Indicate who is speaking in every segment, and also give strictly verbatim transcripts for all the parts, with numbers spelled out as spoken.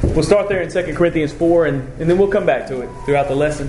Speaker 1: We'll start there in Second Corinthians four, and, and then we'll come back to it throughout the lesson.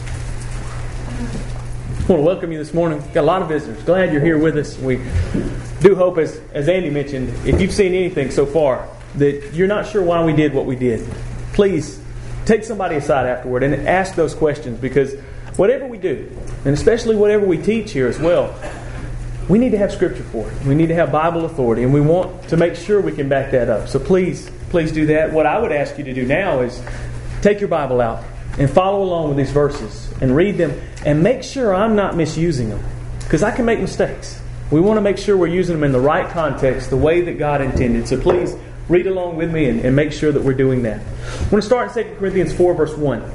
Speaker 1: I want to welcome you this morning. Got a lot of visitors. Glad you're here with us. We do hope, as, as Andy mentioned, if you've seen anything so far, that you're not sure why we did what we did. Please take somebody aside afterward and ask those questions, because whatever we do, and especially whatever we teach here as well, we need to have Scripture for it. We need to have Bible authority, and we want to make sure we can back that up. So please, please do that. What I would ask you to do now is take your Bible out and follow along with these verses and read them, and make sure I'm not misusing them, because I can make mistakes. We want to make sure we're using them in the right context, the way that God intended. So please read along with me and, and make sure that we're doing that. I'm going to start in Second Corinthians four, verse one.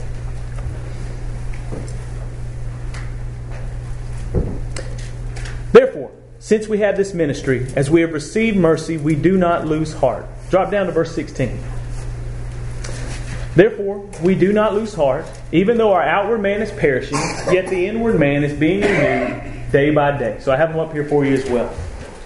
Speaker 1: Therefore, since we have this ministry, as we have received mercy, we do not lose heart. Drop down to verse sixteen. Therefore, we do not lose heart, even though our outward man is perishing, yet the inward man is being renewed day by day. So I have them up here for you as well.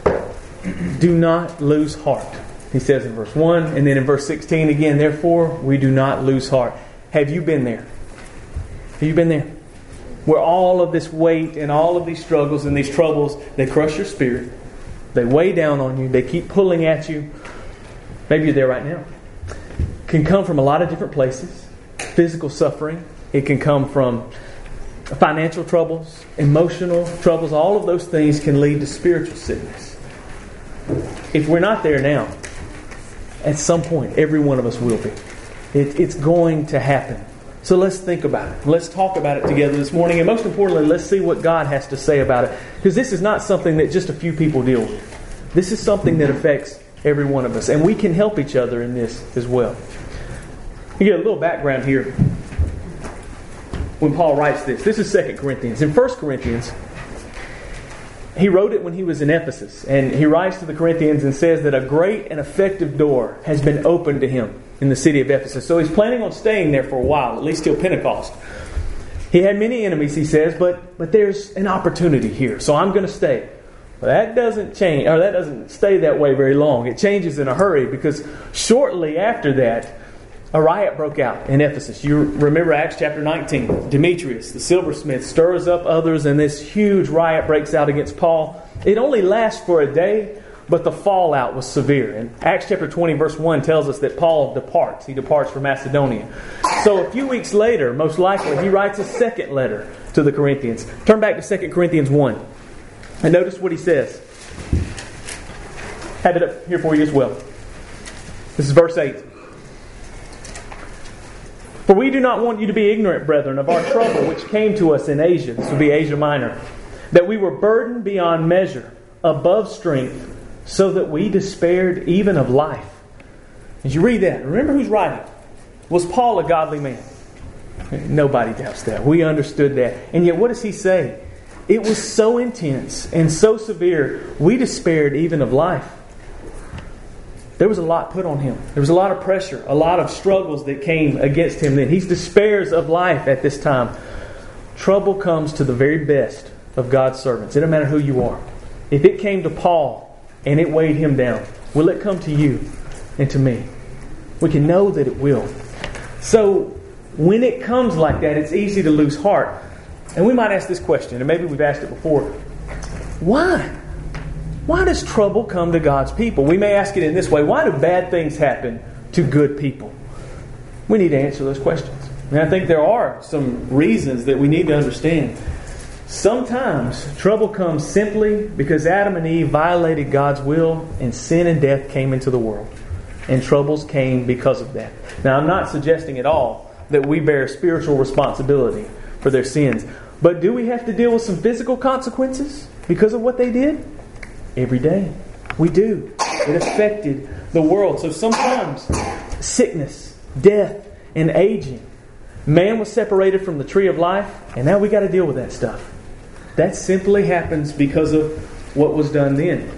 Speaker 1: Do not lose heart, he says in verse one, and then in verse sixteen again, therefore, we do not lose heart. Have you been there? Have you been there? Where all of this weight and all of these struggles and these troubles, they crush your spirit. They weigh down on you. They keep pulling at you. Maybe you're there right now. It can come from a lot of different places. Physical suffering. It can come from financial troubles, emotional troubles. All of those things can lead to spiritual sickness. If we're not there now, at some point, every one of us will be. It, it's going to happen. So let's think about it. Let's talk about it together this morning. And most importantly, let's see what God has to say about it. Because this is not something that just a few people deal with. This is something that affects every one of us. And we can help each other in this as well. You get a little background here when Paul writes this. This is Second Corinthians. In First Corinthians, he wrote it when he was in Ephesus. And he writes to the Corinthians and says that a great and effective door has been opened to him in the city of Ephesus. So he's planning on staying there for a while, at least till Pentecost. He had many enemies, he says, but but there's an opportunity here, so I'm going to stay. Well, that doesn't change, or that doesn't stay that way very long. It changes in a hurry, because shortly after that, a riot broke out in Ephesus. You remember Acts chapter nineteen. Demetrius, the silversmith, stirs up others, and this huge riot breaks out against Paul. It only lasts for a day, but the fallout was severe. And Acts chapter twenty, verse one tells us that Paul departs. He departs for Macedonia. So a few weeks later, most likely, he writes a second letter to the Corinthians. Turn back to Second Corinthians one. And notice what he says. Have it up here for you as well. This is verse eight. For we do not want you to be ignorant, brethren, of our trouble which came to us in Asia. This would be Asia Minor. That we were burdened beyond measure, above strength, so that we despaired even of life. As you read that, remember who's writing. Was Paul a godly man? Nobody doubts that. We understood that. And yet what does he say? It was so intense and so severe, we despaired even of life. There was a lot put on him. There was a lot of pressure, a lot of struggles that came against him then. He despairs of life at this time. Trouble comes to the very best of God's servants. It doesn't matter who you are. If it came to Paul and it weighed him down, will it come to you and to me? We can know that it will. So when it comes like that, it's easy to lose heart. And we might ask this question, and maybe we've asked it before. Why? Why does trouble come to God's people? We may ask it in this way. Why do bad things happen to good people? We need to answer those questions. And I think there are some reasons that we need to understand. Sometimes trouble comes simply because Adam and Eve violated God's will and sin and death came into the world. And troubles came because of that. Now, I'm not suggesting at all that we bear spiritual responsibility for their sins. But do we have to deal with some physical consequences because of what they did? Every day. We do. It affected the world. So sometimes sickness, death, and aging. Man was separated from the tree of life, and now we got to deal with that stuff. That simply happens because of what was done then.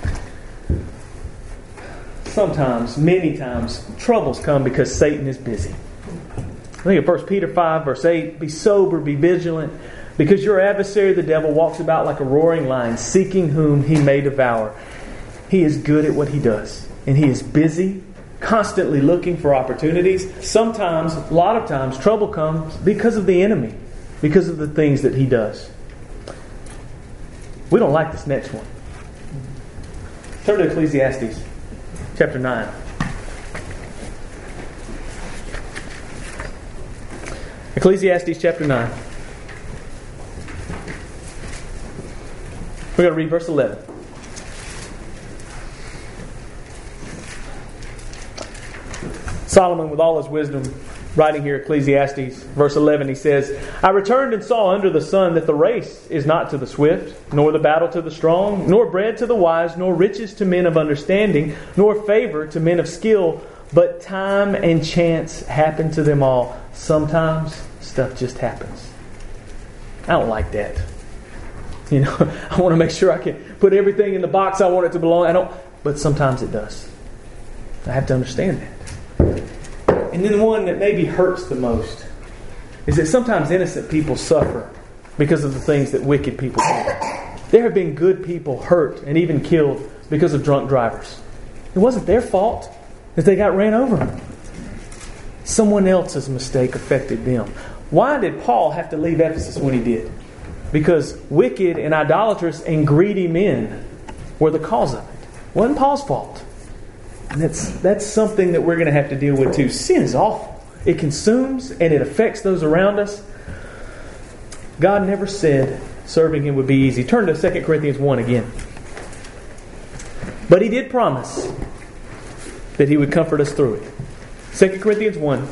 Speaker 1: Sometimes, many times, troubles come because Satan is busy. Look at First Peter five, verse eight. Be sober, be vigilant, because your adversary, the devil, walks about like a roaring lion, seeking whom he may devour. He is good at what he does, and he is busy constantly looking for opportunities. Sometimes, a lot of times, trouble comes because of the enemy, because of the things that he does. We don't like this next one. Turn to Ecclesiastes chapter nine. Ecclesiastes chapter nine. We're going to read verse eleven. Solomon, with all his wisdom, writing here Ecclesiastes, verse eleven, he says, I returned and saw under the sun that the race is not to the swift, nor the battle to the strong, nor bread to the wise, nor riches to men of understanding, nor favor to men of skill, but time and chance happen to them all. Sometimes stuff just happens. I don't like that. You know, I want to make sure I can put everything in the box I want it to belong. I don't, but sometimes it does. I have to understand that. And then the one that maybe hurts the most is that sometimes innocent people suffer because of the things that wicked people do. There have been good people hurt and even killed because of drunk drivers. It wasn't their fault that they got ran over. Someone else's mistake affected them. Why did Paul have to leave Ephesus when he did? Because wicked and idolatrous and greedy men were the cause of it. It wasn't Paul's fault. And that's, that's something that we're going to have to deal with too. Sin is awful. It consumes and it affects those around us. God never said serving Him would be easy. Turn to Second Corinthians one again. But He did promise that He would comfort us through it. Second Corinthians one.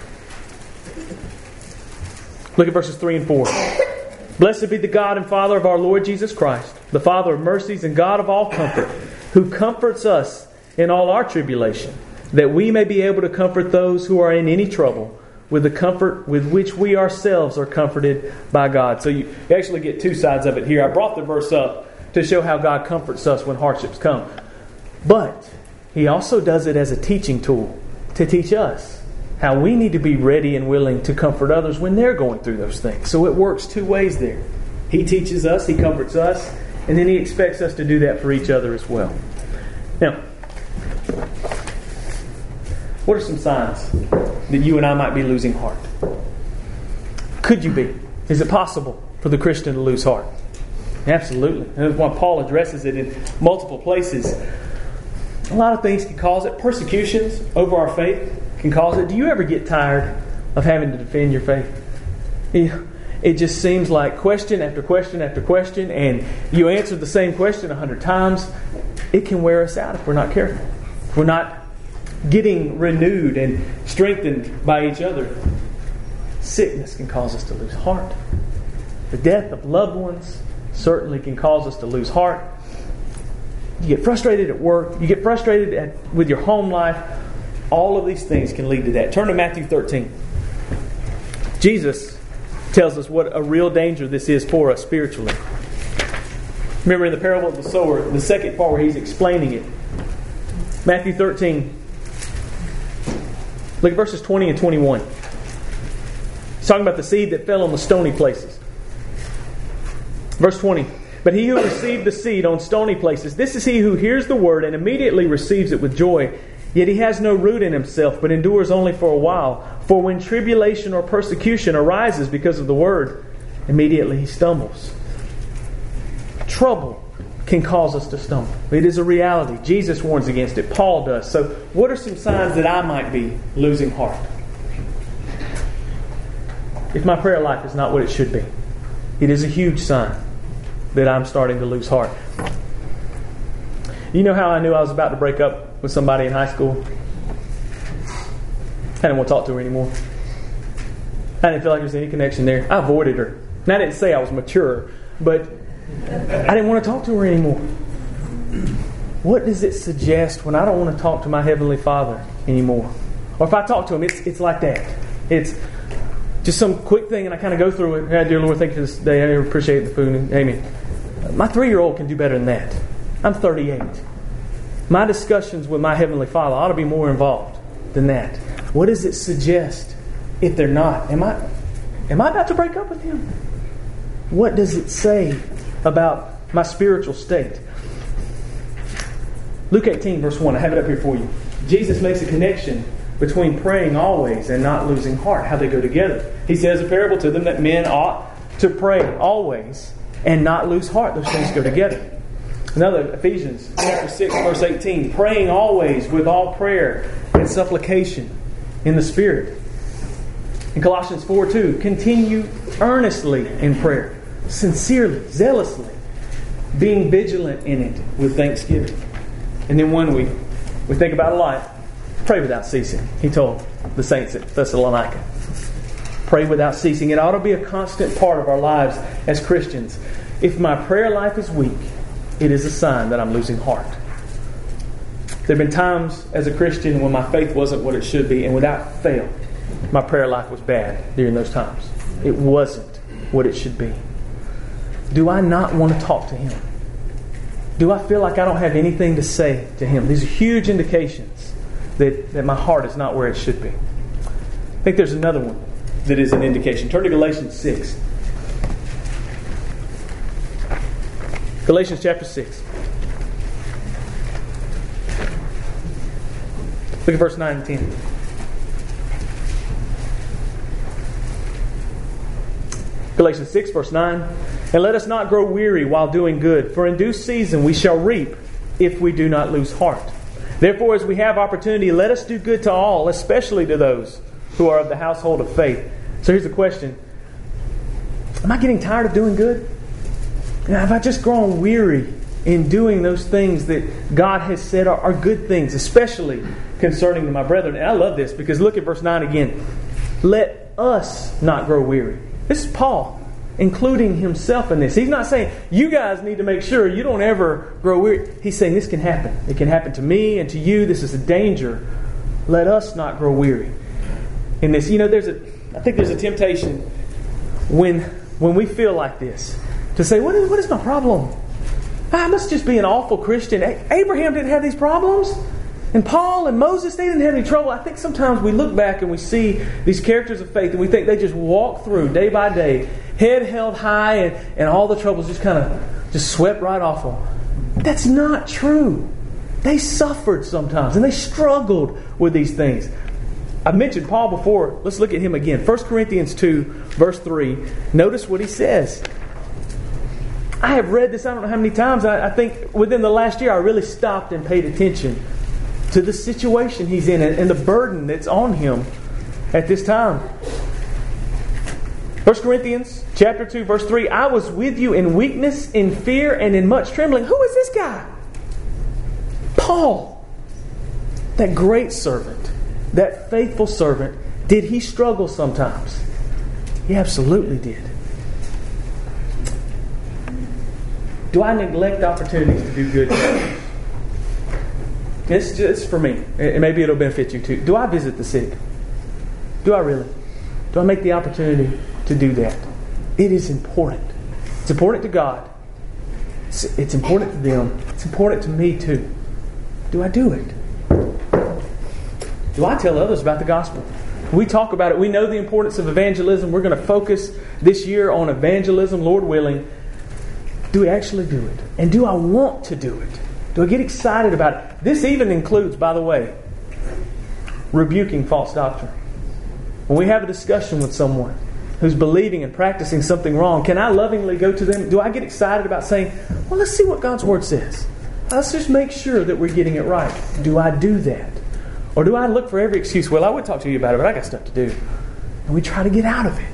Speaker 1: Look at verses three and four. Blessed be the God and Father of our Lord Jesus Christ, the Father of mercies and God of all comfort, who comforts us in all our tribulation, that we may be able to comfort those who are in any trouble with the comfort with which we ourselves are comforted by God. So you actually get two sides of it here. I brought the verse up to show how God comforts us when hardships come. But He also does it as a teaching tool to teach us how we need to be ready and willing to comfort others when they're going through those things. So it works two ways there. He teaches us, He comforts us, and then He expects us to do that for each other as well. Now, what are some signs that you and I might be losing heart? Could you be? Is it possible for the Christian to lose heart? Absolutely. And that's why Paul addresses it in multiple places. A lot of things can cause it. Persecutions over our faith can cause it. Do you ever get tired of having to defend your faith? It just seems like question after question after question, and you answer the same question a hundred times. It can wear us out if we're not careful. If we're not getting renewed and strengthened by each other. Sickness can cause us to lose heart. The death of loved ones certainly can cause us to lose heart. You get frustrated at work. You get frustrated at, with your home life. All of these things can lead to that. Turn to Matthew thirteen. Jesus tells us what a real danger this is for us spiritually. Remember in the parable of the sower, the second part where He's explaining it. Matthew thirteen. Look at verses twenty and twenty-one. He's talking about the seed that fell on the stony places. Verse twenty. But he who received the seed on stony places, this is he who hears the word and immediately receives it with joy. Yet he has no root in himself, but endures only for a while. For when tribulation or persecution arises because of the word, immediately he stumbles. Trouble can cause us to stumble. It is a reality. Jesus warns against it. Paul does. So what are some signs that I might be losing heart? If my prayer life is not what it should be, it is a huge sign that I'm starting to lose heart. You know how I knew I was about to break up with somebody in high school? I didn't want to talk to her anymore. I didn't feel like there was any connection there. I avoided her. And I didn't say I was mature, but I didn't want to talk to her anymore. What does it suggest when I don't want to talk to my Heavenly Father anymore? Or if I talk to Him, it's it's like that. It's just some quick thing and I kind of go through it. Hey, dear Lord, thank you for this day. I appreciate the food. And amen. My three-year-old can do better than that. I'm thirty-eight. My discussions with my Heavenly Father ought to be more involved than that. What does it suggest if they're not? Am I, am I about to break up with Him? What does it say about my spiritual state? Luke eighteen, verse one. I have it up here for you. Jesus makes a connection between praying always and not losing heart, how they go together. He says a parable to them that men ought to pray always and not lose heart. Those things go together. Another, Ephesians chapter six, verse eighteen. Praying always with all prayer and supplication in the Spirit. In Colossians four two, continue earnestly in prayer, sincerely, zealously, being vigilant in it with thanksgiving. And then one week, we think about a lot. Pray without ceasing, he told the saints at Thessalonica. Pray without ceasing. It ought to be a constant part of our lives as Christians. If my prayer life is weak, it is a sign that I'm losing heart. There have been times as a Christian when my faith wasn't what it should be, and without fail, my prayer life was bad during those times. It wasn't what it should be. Do I not want to talk to Him? Do I feel like I don't have anything to say to Him? These are huge indications that, that my heart is not where it should be. I think there's another one that is an indication. Turn to Galatians six. Galatians chapter six. Look at verse nine and ten. Galatians six, verse nine. And let us not grow weary while doing good, for in due season we shall reap if we do not lose heart. Therefore, as we have opportunity, let us do good to all, especially to those who are of the household of faith. So here's the question. Am I getting tired of doing good? Have I just grown weary in doing those things that God has said are, are good things, especially concerning my brethren? And I love this because look at verse nine again. Let us not grow weary. This is Paul including himself in this. He's not saying, you guys need to make sure you don't ever grow weary. He's saying this can happen. It can happen to me and to you. This is a danger. Let us not grow weary in this. You know, there's a, I think there's a temptation when when we feel like this to say, what is, what is my problem? I must just be an awful Christian. Abraham didn't have these problems. And Paul and Moses, they didn't have any trouble. I think sometimes we look back and we see these characters of faith and we think they just walk through day by day, head held high, and, and all the troubles just kind of just swept right off them. That's not true. They suffered sometimes and they struggled with these things. I've mentioned Paul before. Let's look at him again. First Corinthians two, verse three. Notice what he says. I have read this I don't know how many times. I, I think within the last year I really stopped and paid attention to the situation he's in and the burden that's on him at this time. First Corinthians chapter two, verse three. I was with you in weakness, in fear, and in much trembling. Who is this guy? Paul. That great servant. That faithful servant. Did he struggle sometimes? He absolutely did. Do I neglect opportunities to do good things? It's just for me. And maybe it'll benefit you too. Do I visit the sick? Do I really? Do I make the opportunity to do that? It is important. It's important to God. It's, it's important to them. It's important to me too. Do I do it? Do I tell others about the gospel? We talk about it. We know the importance of evangelism. We're going to focus this year on evangelism, Lord willing. Do we actually do it? And do I want to do it? Do I get excited about it? This even includes, by the way, rebuking false doctrine. When we have a discussion with someone who's believing and practicing something wrong, can I lovingly go to them? Do I get excited about saying, well, let's see what God's Word says. Let's just make sure that we're getting it right. Do I do that? Or do I look for every excuse? Well, I would talk to you about it, but I got stuff to do. And we try to get out of it.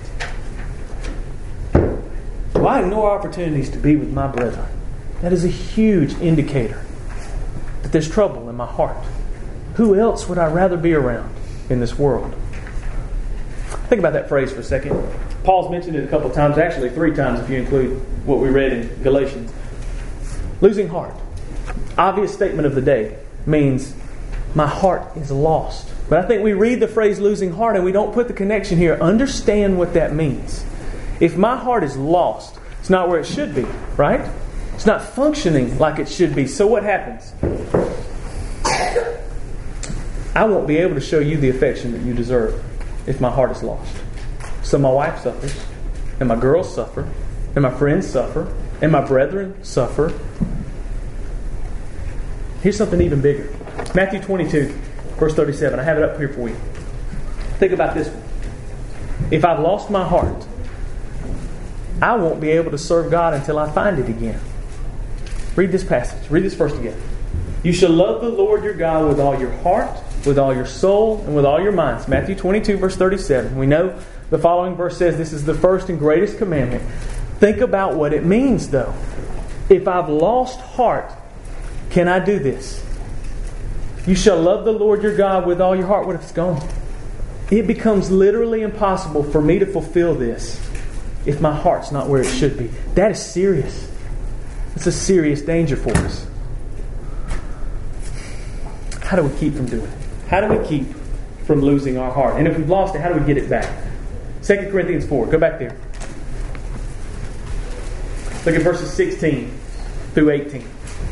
Speaker 1: Do I ignore opportunities to be with my brethren? That is a huge indicator that there's trouble in my heart. Who else would I rather be around in this world? Think about that phrase for a second. Paul's mentioned it a couple of times, actually three times if you include what we read in Galatians. Losing heart. Obvious statement of the day means my heart is lost. But I think we read the phrase losing heart and we don't put the connection here. Understand what that means. If my heart is lost, it's not where it should be, right? It's not functioning like it should be. So what happens? I won't be able to show you the affection that you deserve if my heart is lost. So my wife suffers, and my girls suffer, and my friends suffer, and my brethren suffer. Here's something even bigger. Matthew twenty-two, verse thirty-seven. I have it up here for you. Think about this one. If I've lost my heart, I won't be able to serve God until I find it again. Read this passage. Read this verse again. You shall love the Lord your God with all your heart, with all your soul, and with all your minds. Matthew twenty-two, verse thirty-seven. We know the following verse says this is the first and greatest commandment. Think about what it means, though. If I've lost heart, can I do this? You shall love the Lord your God with all your heart. What if it's gone? It becomes literally impossible for me to fulfill this if my heart's not where it should be. That is serious. It's a serious danger for us. How do we keep from doing it? How do we keep from losing our heart? And if we've lost it, how do we get it back? Second Corinthians four. Go back there. Look at verses sixteen through eighteen.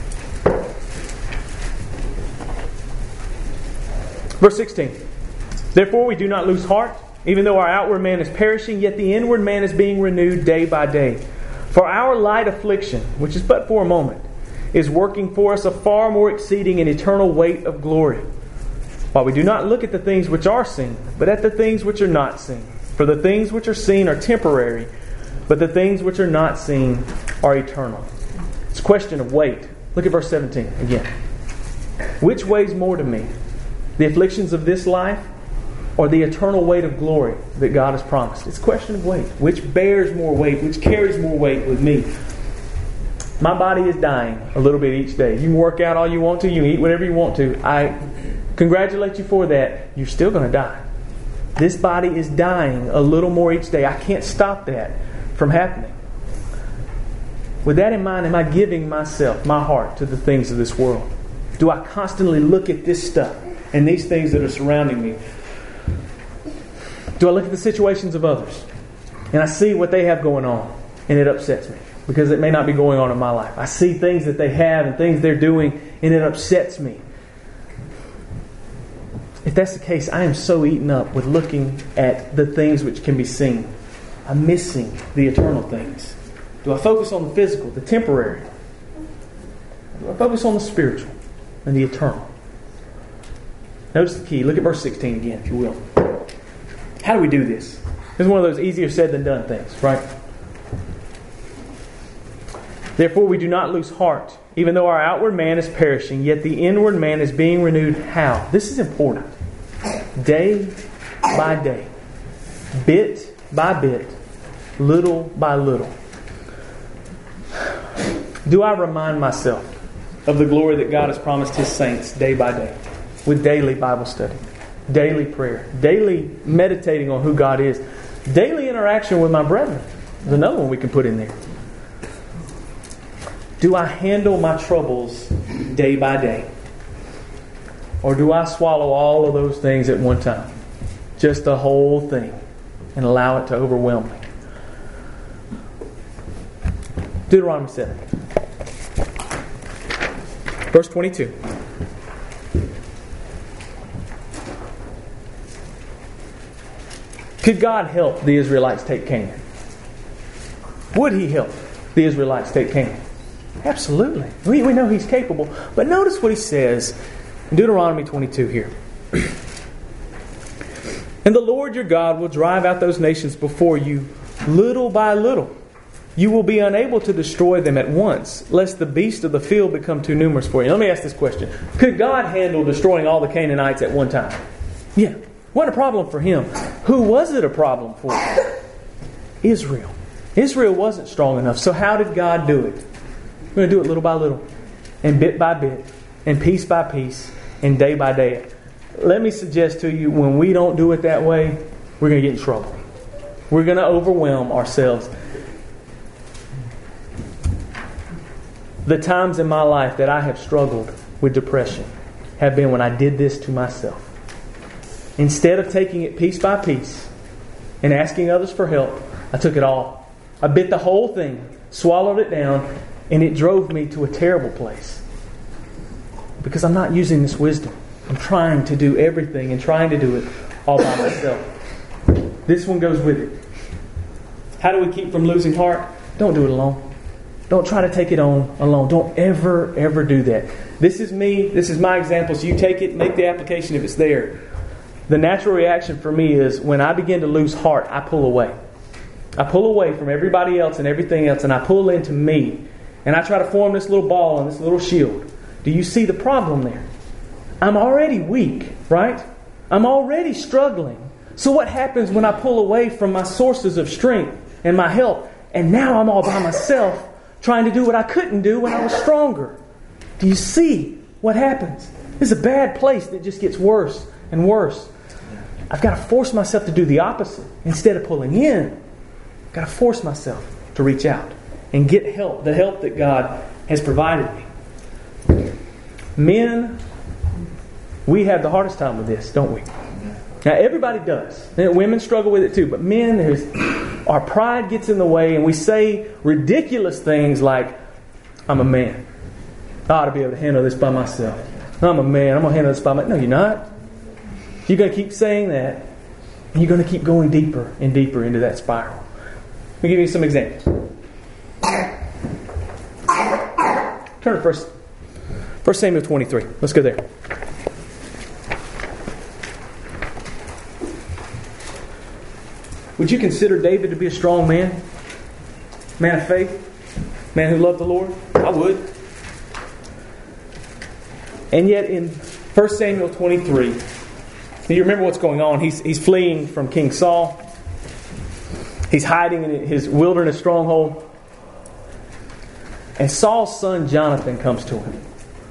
Speaker 1: Verse sixteen. Therefore we do not lose heart, even though our outward man is perishing, yet the inward man is being renewed day by day. For our light affliction, which is but for a moment, is working for us a far more exceeding and eternal weight of glory. While we do not look at the things which are seen, but at the things which are not seen. For the things which are seen are temporary, but the things which are not seen are eternal. It's a question of weight. Look at verse seventeen again. Which weighs more to me? The afflictions of this life or the eternal weight of glory that God has promised? It's a question of weight. Which bears more weight? Which carries more weight with me? My body is dying a little bit each day. You can work out all you want to. You can eat whatever you want to. I congratulate you for that. You're still going to die. This body is dying a little more each day. I can't stop that from happening. With that in mind, am I giving myself, my heart, to the things of this world? Do I constantly look at this stuff and these things that are surrounding me? Do I look at the situations of others and I see what they have going on and it upsets me because it may not be going on in my life? I see things that they have and things they're doing and it upsets me. If that's the case, I am so eaten up with looking at the things which can be seen. I'm missing the eternal things. Do I focus on the physical, the temporary? Do I focus on the spiritual and the eternal? Notice the key. Look at verse sixteen again, if you will. How do we do this? This is one of those easier said than done things, right? Therefore we do not lose heart, even though our outward man is perishing, yet the inward man is being renewed. How? This is important. Day by day, bit by bit, little by little. Do I remind myself of the glory that God has promised His saints day by day with daily Bible study, daily prayer, daily meditating on who God is, daily interaction with my brethren? There's another one we can put in there. Do I handle my troubles day by day? Or do I swallow all of those things at one time? Just the whole thing and allow it to overwhelm me? Deuteronomy seven. Verse twenty-two. Could God help the Israelites take Canaan? Would He help the Israelites take Canaan? Absolutely. We, we know He's capable. But notice what He says in Deuteronomy twenty-two here. And the Lord your God will drive out those nations before you little by little. You will be unable to destroy them at once, lest the beasts of the field become too numerous for you. Let me ask this question. Could God handle destroying all the Canaanites at one time? Yeah. Wasn't a problem for Him. Who was it a problem for? Israel. Israel wasn't strong enough. So how did God do it? We're going to do it little by little, and bit by bit, and piece by piece, and day by day. Let me suggest to you, when we don't do it that way, we're going to get in trouble. We're going to overwhelm ourselves. The times in my life that I have struggled with depression have been when I did this to myself. Instead of taking it piece by piece and asking others for help, I took it all. I bit the whole thing, swallowed it down, and it drove me to a terrible place. Because I'm not using this wisdom. I'm trying to do everything and trying to do it all by myself. This one goes with it. How do we keep from losing heart? Don't do it alone. Don't try to take it on alone. Don't ever, ever do that. This is me. This is my examples. You take it, make the application if it's there. The natural reaction for me is when I begin to lose heart, I pull away. I pull away from everybody else and everything else, and I pull into me. And I try to form this little ball and this little shield. Do you see the problem there? I'm already weak, right? I'm already struggling. So what happens when I pull away from my sources of strength and my help? And now I'm all by myself trying to do what I couldn't do when I was stronger. Do you see what happens? This is a bad place that just gets worse and worse. I've got to force myself to do the opposite. Instead of pulling in, I've got to force myself to reach out and get help, the help that God has provided me. Men, we have the hardest time with this, don't we? Now, everybody does. Women struggle with it too. But men, there's, our pride gets in the way and we say ridiculous things like, I'm a man. I ought to be able to handle this by myself. I'm a man. I'm going to handle this by myself. No, you're not. You're going to keep saying that. And you're going to keep going deeper and deeper into that spiral. Let me give you some examples. Turn to first, First Samuel twenty-three. Let's go there. Would you consider David to be a strong man? Man of faith? Man who loved the Lord? I would. And yet in First Samuel twenty-three, you remember what's going on. He's, he's fleeing from King Saul. He's hiding in his wilderness stronghold. And Saul's son Jonathan comes to him.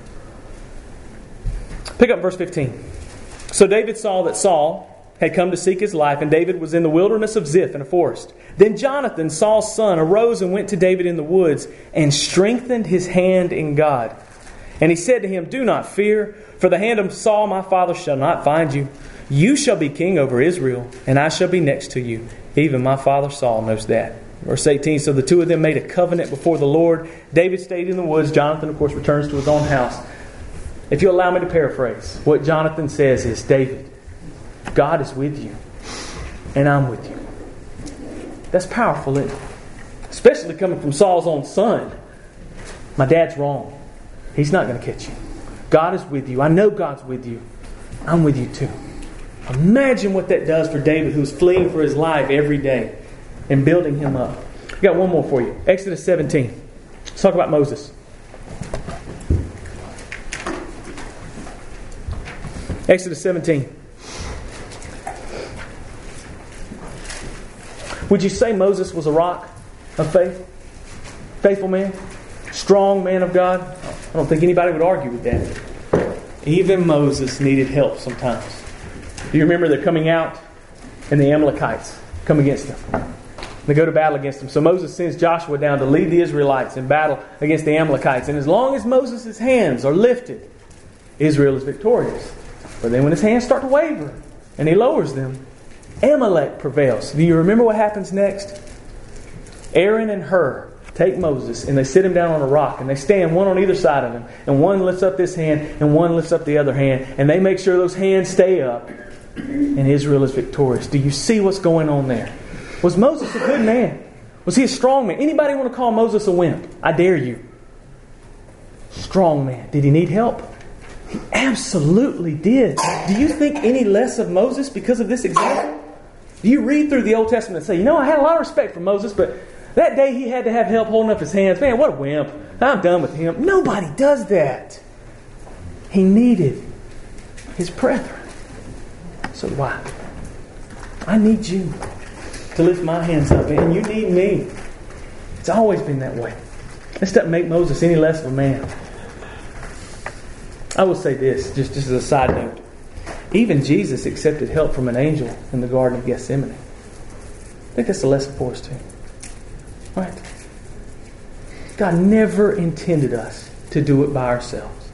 Speaker 1: Pick up verse fifteen. So David saw that Saul had come to seek his life, and David was in the wilderness of Ziph in a forest. Then Jonathan, Saul's son, arose and went to David in the woods and strengthened his hand in God. And he said to him, Do not fear, for the hand of Saul my father shall not find you. You shall be king over Israel, and I shall be next to you. Even my father Saul knows that. Verse eighteen, so the two of them made a covenant before the Lord. David stayed in the woods. Jonathan, of course, returns to his own house. If you allow me to paraphrase, what Jonathan says is, David, God is with you, and I'm with you. That's powerful, isn't it? Especially coming from Saul's own son. My dad's wrong. He's not going to catch you. God is with you. I know God's with you. I'm with you too. Imagine what that does for David, who's fleeing for his life every day and building him up. I've got one more for you. Exodus seventeen. Let's talk about Moses. Exodus seventeen. Would you say Moses was a rock of faith? Faithful man? Strong man of God? I don't think anybody would argue with that. Even Moses needed help sometimes. Do you remember they're coming out and the Amalekites come against them? They go to battle against them. So Moses sends Joshua down to lead the Israelites in battle against the Amalekites. And as long as Moses' hands are lifted, Israel is victorious. But then when his hands start to waver and he lowers them, Amalek prevails. Do you remember what happens next? Aaron and Hur take Moses and they sit him down on a rock and they stand one on either side of him. And one lifts up this hand and one lifts up the other hand. And they make sure those hands stay up. And Israel is victorious. Do you see what's going on there? Was Moses a good man? Was he a strong man? Anybody want to call Moses a wimp? I dare you. Strong man. Did he need help? He absolutely did. Do you think any less of Moses because of this example? Do you read through the Old Testament and say, you know, I had a lot of respect for Moses, but that day he had to have help holding up his hands. Man, what a wimp. I'm done with him. Nobody does that. He needed his brethren. So why? I need you to lift my hands up, and you need me. It's always been that way. This doesn't make Moses any less of a man. I will say this, just, just as a side note. Even Jesus accepted help from an angel in the Garden of Gethsemane. I think that's a lesson for us too. Right? God never intended us to do it by ourselves.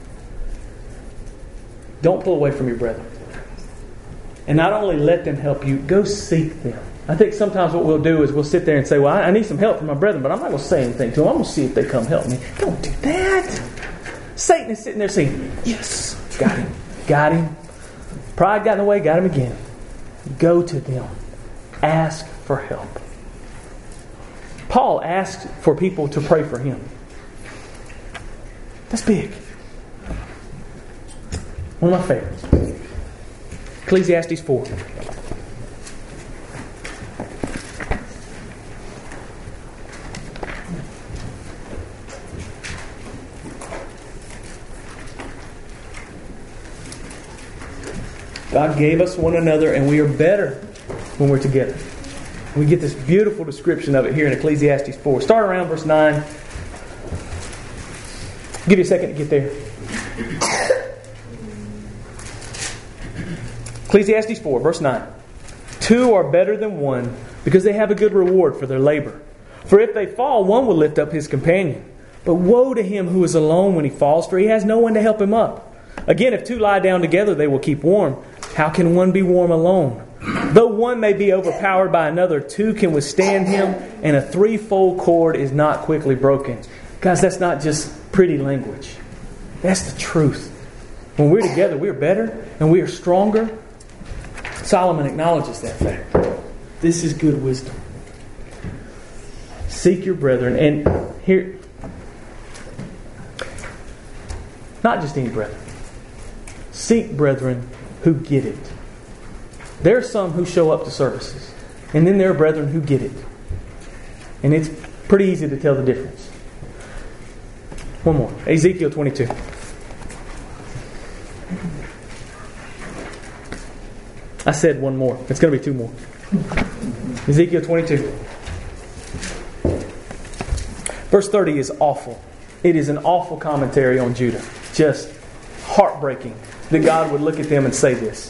Speaker 1: Don't pull away from your brethren. And not only let them help you, go seek them. I think sometimes what we'll do is we'll sit there and say, well, I need some help from my brethren, but I'm not going to say anything to them. I'm going to see if they come help me. Don't do that. Satan is sitting there saying, yes, got him, got him. Pride got in the way, got him again. Go to them. Ask for help. Paul asked for people to pray for him. That's big. One of my favorites. Ecclesiastes four. God gave us one another, and we are better when we're together. We get this beautiful description of it here in Ecclesiastes four. Start around verse nine. I'll give you a second to get there. Ecclesiastes four, verse nine. Two are better than one, because they have a good reward for their labor. For if they fall, one will lift up his companion. But woe to him who is alone when he falls, for he has no one to help him up. Again, if two lie down together, they will keep warm. How can one be warm alone? Though one may be overpowered by another, two can withstand him, and a threefold cord is not quickly broken. Guys, that's not just pretty language. That's the truth. When we're together, we're better and we are stronger. Solomon acknowledges that fact. This is good wisdom. Seek your brethren. And here, not just any brethren. Seek brethren who get it. There are some who show up to services. And then there are brethren who get it. And it's pretty easy to tell the difference. One more. Ezekiel twenty-two. I said one more. It's going to be two more. Ezekiel twenty-two. Verse thirty is awful. It is an awful commentary on Judah. Just heartbreaking that God would look at them and say this.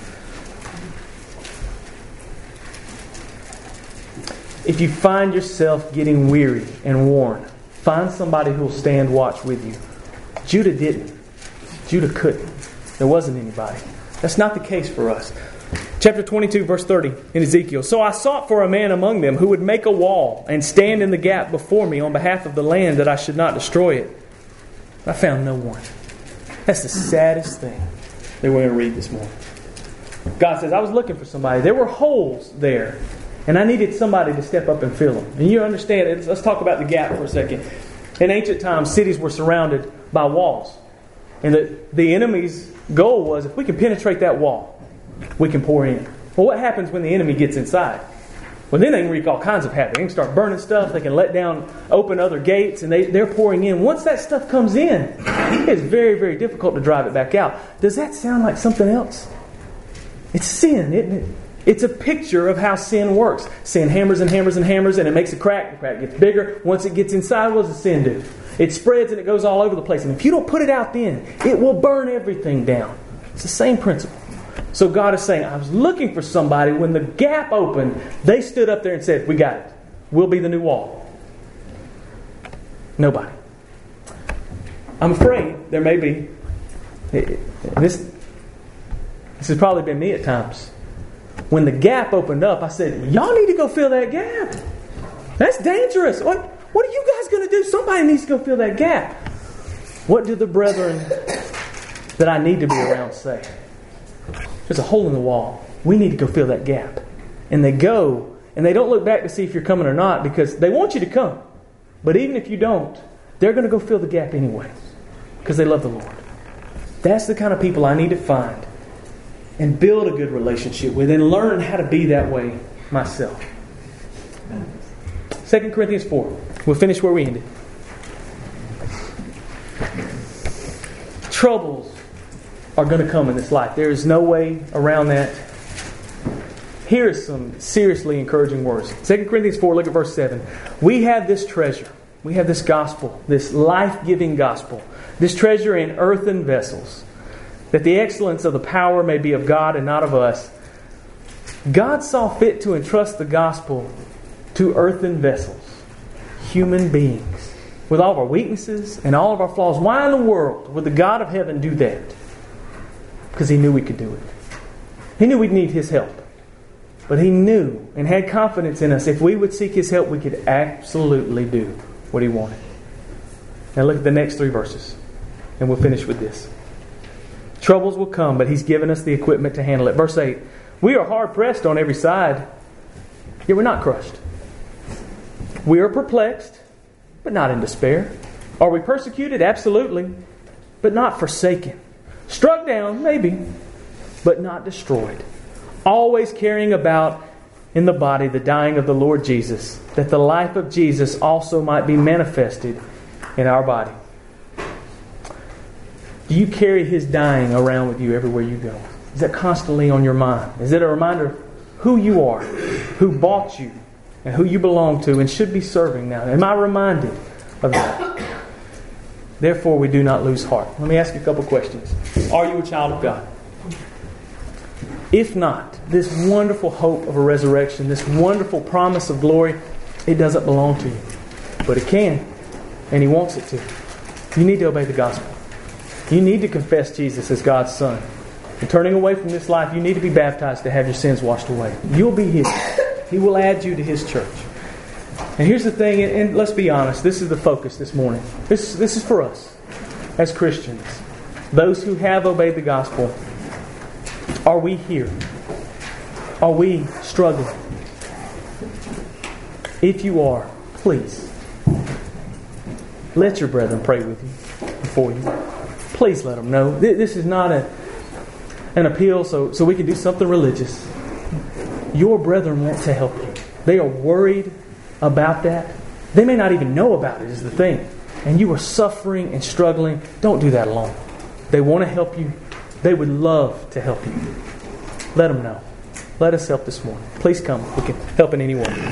Speaker 1: If you find yourself getting weary and worn, find somebody who will stand watch with you. Judah didn't. Judah couldn't. There wasn't anybody. That's not the case for us. Chapter twenty-two, verse thirty in Ezekiel. So I sought for a man among them who would make a wall and stand in the gap before me on behalf of the land, that I should not destroy it. But I found no one. That's the saddest thing that we're going to read this morning. God says, I was looking for somebody. There were holes there, and I needed somebody to step up and fill them. And you understand it. Let's talk about the gap for a second. In ancient times, cities were surrounded by walls. And the, the enemy's goal was, if we can penetrate that wall, we can pour in. Well, what happens when the enemy gets inside? Well, then they can wreak all kinds of havoc. They can start burning stuff. They can let down, open other gates, and they, they're pouring in. Once that stuff comes in, it's very, very difficult to drive it back out. Does that sound like something else? It's sin, isn't it? It's a picture of how sin works. Sin hammers and hammers and hammers, and it makes a crack. The crack gets bigger. Once it gets inside, what does the sin do? It spreads and it goes all over the place. And if you don't put it out then, it will burn everything down. It's the same principle. So God is saying, I was looking for somebody. When the gap opened, they stood up there and said, we got it. We'll be the new wall. Nobody. I'm afraid there may be. This, this has probably been me at times. When the gap opened up, I said, y'all need to go fill that gap. That's dangerous. What, what are you guys going to do? Somebody needs to go fill that gap. What do the brethren that I need to be around say? There's a hole in the wall. We need to go fill that gap. And they go, and they don't look back to see if you're coming or not, because they want you to come. But even if you don't, they're going to go fill the gap anyway, because they love the Lord. That's the kind of people I need to find and build a good relationship with, and learn how to be that way myself. Second Corinthians four. We'll finish where we ended. Troubles are going to come in this life. There is no way around that. Here is some seriously encouraging words. Second Corinthians four, look at verse seven. We have this treasure. We have this gospel, this life-giving gospel. This treasure in earthen vessels, that the excellence of the power may be of God and not of us. God saw fit to entrust the gospel to earthen vessels, human beings, with all of our weaknesses and all of our flaws. Why in the world would the God of heaven do that? Because He knew we could do it. He knew we'd need His help. But He knew and had confidence in us. If we would seek His help, we could absolutely do what He wanted. Now look at the next three verses. And we'll finish with this. Troubles will come, but He's given us the equipment to handle it. Verse eight. We are hard pressed on every side, yet we're not crushed. We are perplexed, but not in despair. Are we persecuted? Absolutely. But not forsaken. Struck down? Maybe. But not destroyed. Always carrying about in the body the dying of the Lord Jesus, that the life of Jesus also might be manifested in our body. Do you carry His dying around with you everywhere you go? Is that constantly on your mind? Is it a reminder of who you are, who bought you, and who you belong to and should be serving now? Am I reminded of that? Therefore, we do not lose heart. Let me ask you a couple questions. Are you a child of God? If not, this wonderful hope of a resurrection, this wonderful promise of glory, it doesn't belong to you. But it can, and He wants it to. You need to obey the gospel. You need to confess Jesus as God's Son. And turning away from this life, you need to be baptized to have your sins washed away. You'll be His. He will add you to His church. And here's the thing, and let's be honest, this is the focus this morning. This, this is for us as Christians. Those who have obeyed the gospel. Are we here? Are we struggling? If you are, please let your brethren pray with you, for you. Please let them know. This is not a, an appeal so, so we can do something religious. Your brethren want to help you. They are worried about that. They may not even know about it is the thing. And you are suffering and struggling. Don't do that alone. They want to help you. They would love to help you. Let them know. Let us help this morning. Please come. We can help in any way.